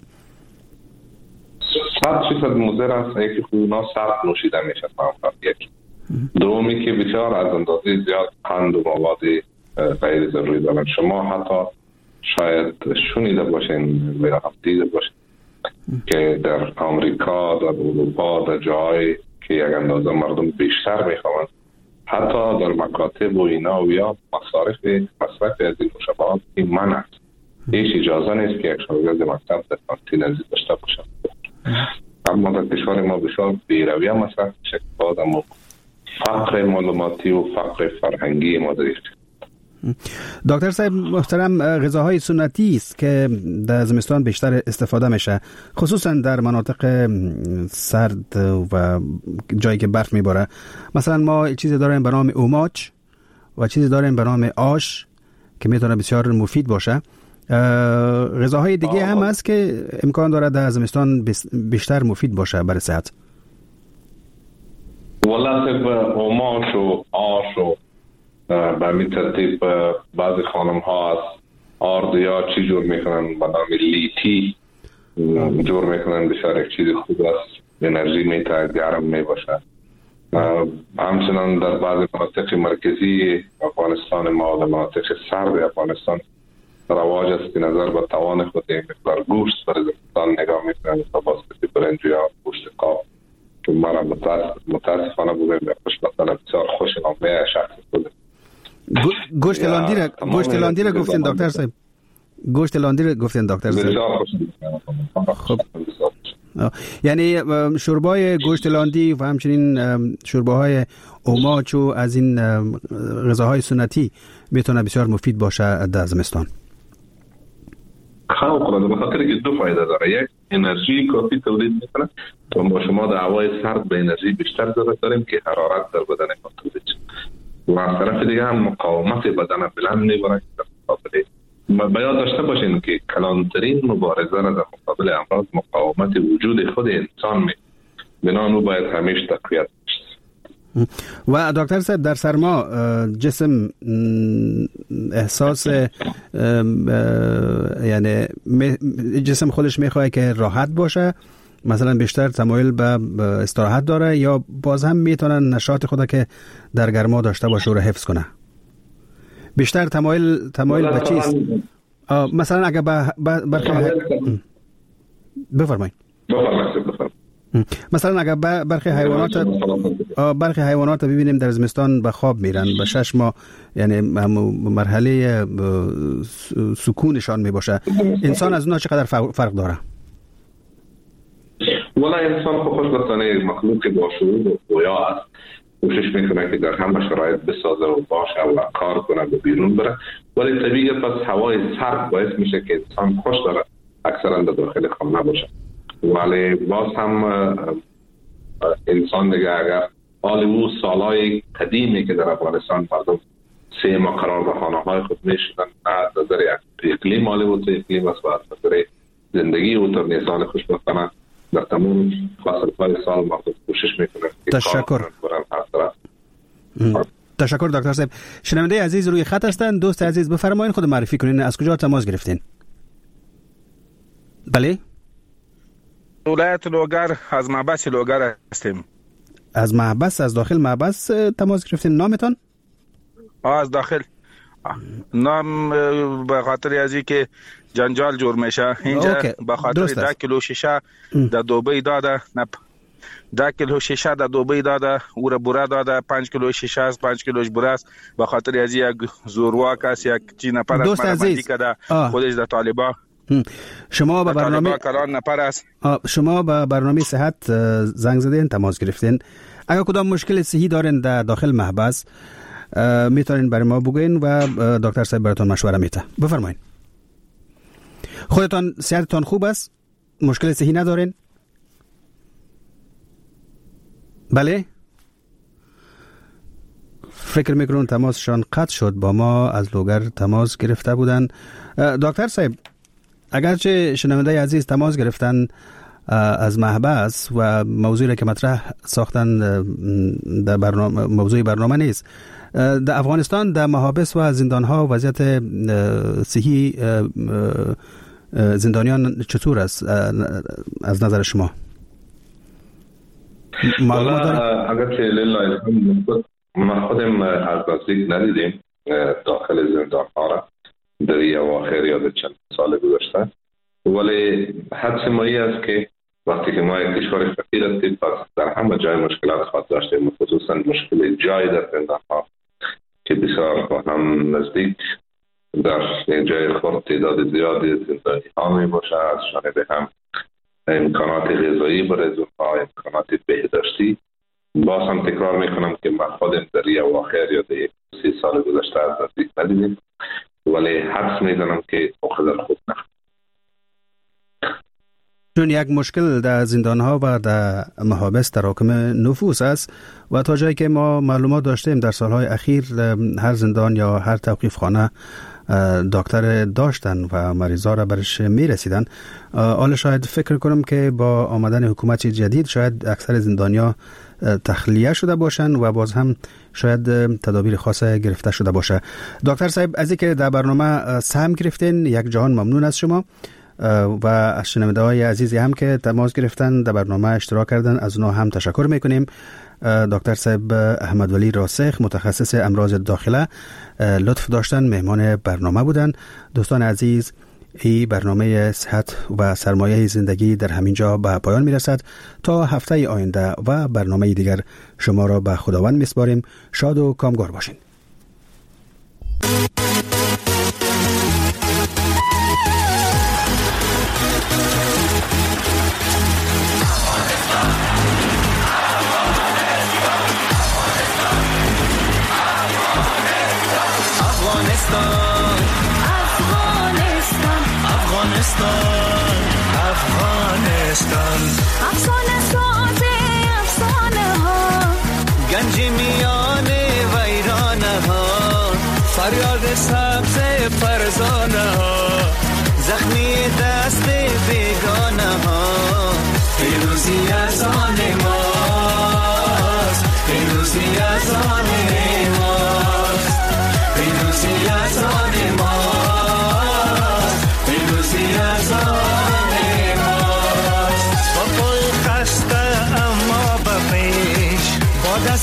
صد فیصد مضر است. یکی خونا سرد نوشیدن میشه فقط یک. دومی که بسیار از اندازه زیاد قند و مواد غیر ضروری دارن. شما حتی شاید شنیده باشین یا دیده باشین که در آمریکا، در اروپا، در جای که یک اندازه مردم بیشتر میخوان، حتی در مکاتب و اینا و یا مصارف مصرف از این نوشابه‌ها این منع است. هیچ اجازه نیست که یک شاگرد مکتب در کانتین ازی داشته باشه. اما در کشور ما بسیار بیرویه مصرف میشه که آدم فقر معلوماتی و فقر فرهنگی ما داریم. دکتر صاحب محترم، غذاهای سنتی است که در زمستان بیشتر استفاده میشه، خصوصا در مناطق سرد و جایی که برف میباره. مثلا ما چیزی داریم به نام اوماچ و چیزی داریم به نام آش که میتونه بسیار مفید باشه. غذاهای دیگه هم هست که امکان داره در زمستان بیشتر مفید باشه برای صحت. والله اوماچ و آش و به همین ترتیب بعضی خانم ها از آرد یا چی جور میکنن به نام لیتی جور میکنن، بسیار یک چیز خوب است، انرژی میتونه گرم میباشه. همچنان در بعضی مناطق مرکزی افغانستان ما و مناطق سرد افغانستان رواج است که نظر به توان خود این مقدار گوشت برای زمستان نگاه میکنن تا باسکتی برنج یا گوشت قاب که مرا متاسفانه بودیم به خوشبختانه بسیار خوش نامه شخص خود. گوشت لاندی را گوشت لاندی را گفتین دکتر صاحب، گوشت لاندی را گفتین دکتر صاحب. خب یعنی شوربای گوشت لاندی و همچنین شورباهای اوماچ و از این غذاهای سنتی میتونه بسیار مفید باشه در زمستان. خب به خاطر که دو فایده داره. یک، انرژی کافی تولید میکنه و ما شما در هوای سرد به انرژی بیشتر ضرورت داریم که حرارت در بدن ما تولید شه. و از طرف دیگه هم مقاومت بدن بلند میبره که در مقابل ما یاد داشته باشین که کلانترین مبارزه را در مقابل امراض مقاومت وجود خود انسان می بنابراین باید همیشه تقویت بشه. و دکتر صاحب در سرما جسم احساس یعنی جسم خودش میخواد که راحت باشه، مثلا بیشتر تمایل به استراحت داره، یا باز هم میتونه نشاط خود که در گرما داشته باشه و رو حفظ کنه؟ بیشتر تمایل تمایل به چیست؟ مثلا اگه برخی بفرمایید مثلا اگر برخی حیوانات برخی حیوانات ببینیم در زمستان به خواب میرن، به شش ماه یعنی مرحله سکونشان میباشه. انسان از اونها چقدر فرق داره؟ ولی انسان خب خوشبختانه مخلوق با شعور و گویا است، کوشش میکنه که در همه شرایط بسازه و باشه و کار کنه و بیرون بره، ولی طبیعی پس هوای سرد باعث میشه که انسان خوش داره اکثرا در داخل خانه باشه. ولی باز هم انسان دیگه اگر حال او سالهای قدیمی که در افغانستان مردم سه ماه قرار به خانه های خود میشدن، از نظر اقلیم حال او تو اقلیم است و از نظر زندگی او تا نیسان خوشبختانه در تمام فصلهای سال مردم کوشش میکنه. تشکر تشکر دکتر صاحب. شنونده عزیز روی خط هستند. دوست عزیز بفرمایید خود معرفی کنین، از کجا تماس گرفتین؟ بله، ولایت لوگر، از محبس لوگر هستیم. از محبس، از داخل محبس تماس گرفتین. نامتان؟ از داخل. نام به خاطر ازی که جنجال جور میشه اینجا، به خاطر ده کیلو شیشه در دوبی داده، نه ده کیلو شیشه در دوبی داده، او را بوره داده، پنج کیلو شیشه است، پنج کیلوش بوره است. به خاطر ازی یک زورواک است، یک چی نفر است مرمندی کده خودش در طالبا. شما به برنامه شما به برنامه صحت زنگ زدین، تماس گرفتین. اگر کدام مشکل صحی دارین در داخل محبس میتونین برای ما بگین و دکتر صاحب براتون مشوره میده. بفرمایید. خودتان صحتتان خوب است؟ مشکل صحی ندارین؟ بله؟ فکر میکنم تماسشان قطع شد. با ما از لوگر تماس گرفته بودن. دکتر صاحب، اگرچه شنونده عزیز تماس گرفتن از محبس و موضوعی که مطرح ساختن در برنامه موضوع برنامه نیست، در افغانستان در محابس و زندانها وضعیت صحی زندانیان چطور است از نظر شما؟ معلومات دارید؟ اگرچه لله ما خودم از نزدیک ندیدیم داخل زندانها را در یه اواخر یا در چند سال گذشته، ولی حدس مایی است که وقتی که ما یک کشور فقیر هستیم پس در همه جای مشکلات خواهد داشتیم، خصوصا مشکل جای در زندانها که بسیار با هم نزدیک در جای خود تعداد زیادی زندانی ها می باشه. از جانب هم امکانات غذایی برای اونها، امکانات بهداشتی. باز هم تکرار میکنم که ما خودم در یه اواخر یا در یک سی سال گذشته از نزدیک ندیدیم، ولی حدس میزنم که اقدر خوب نه. چون یک مشکل در زندانها و در محابس تراکم نفوس است و تا جایی که ما معلومات داشتیم در سالهای اخیر هر زندان یا هر توقیف خانه دکتر داشتن و مریضا را برش می رسیدن. حالا شاید فکر کنم که با آمدن حکومت جدید شاید اکثر زندانیا تخلیه شده باشن و باز هم شاید تدابیر خاصه گرفته شده باشه. دکتر صاحب، از اینکه در برنامه سهم گرفتین یک جهان ممنون از شما و از شنونده های عزیزی هم که تماس گرفتن در برنامه اشتراک کردن از اونها هم تشکر میکنیم. دکتر صاحب احمد ولی راسخ، متخصص امراض داخله، لطف داشتن مهمان برنامه بودن. دوستان عزیز، این برنامه صحت و سرمایه زندگی در همین جا به پایان میرسد. تا هفته آینده و برنامه دیگر شما را به خداوند میسپاریم. شاد و کامگار باشین. افغانستان افسانه ساز افسانه ها، گنج میان ویرانه ها، فریاد سبز فرزانه ها، زخمی دست بیگانه ها. پیروزی از آن ماست، پیروزی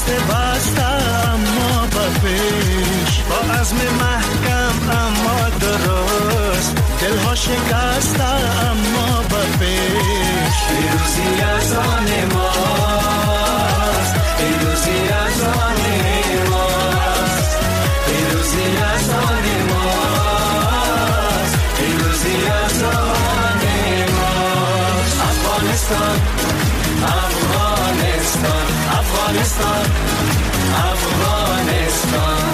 دست بسته اما به پیش، با عزم محکم اما درست، دلها شکسته اما به پیش. پیروزی از آن ماست، پیروزی از آن ماست، پیروزی از آن ماست، پیروزی از آن ماست. افغانستان افغانستان افغانستان افغانستان.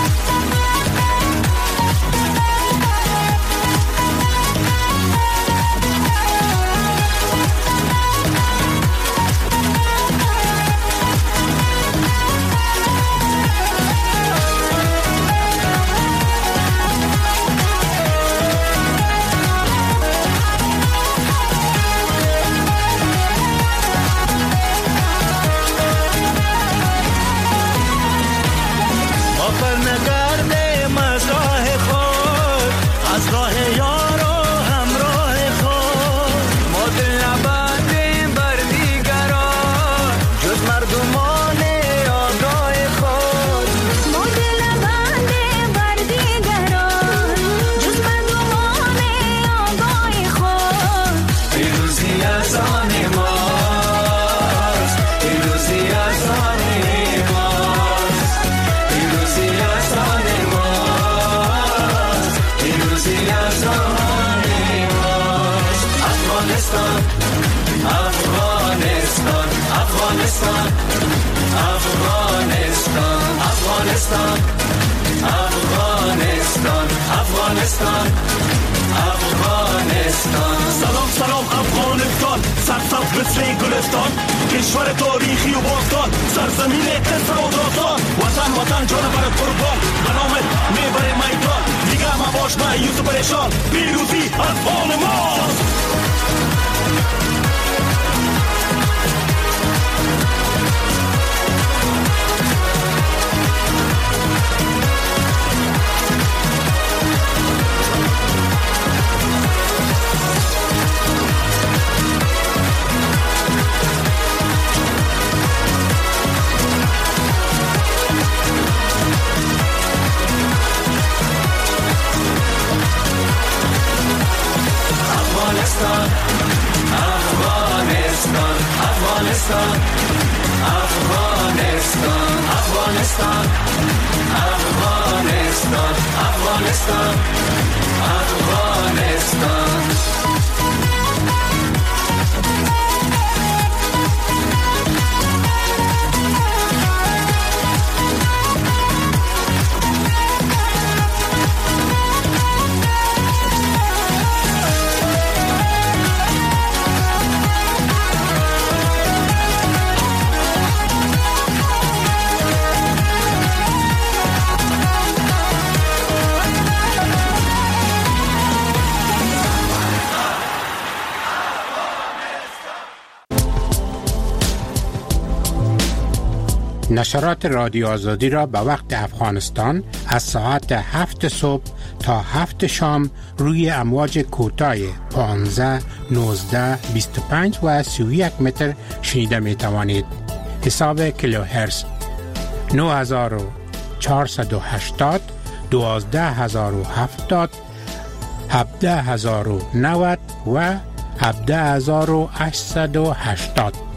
افغانستان افغانستان افغانستان. سلام سلام افغانستان، سرسبز مثل گلستان، کشور تاریخی و باستان، سرزمین کسر و داستان. وطن وطن جان برات قربان، به نامت میبره میدان، دیگه مباش مایوس و پریشان، پیروزی از آن ماست. Afghanistan, Afghanistan, Afghanistan, Afghanistan, Afghanistan, Afghanistan, Afghanistan, Afghanistan. نشرات رادیو آزادی را به وقت افغانستان از ساعت هفت صبح تا هفت شام روی امواج کوتاه پانزده، نوزده، بیست و پنج و سی و یک متر شنیده می توانید. حساب کیلوهرتز نه هزار و چهارصد و هشتاد، دوازده هزار و هفتاد، هفده هزار و نود و هفده هزار و هشتصد و هشتاد.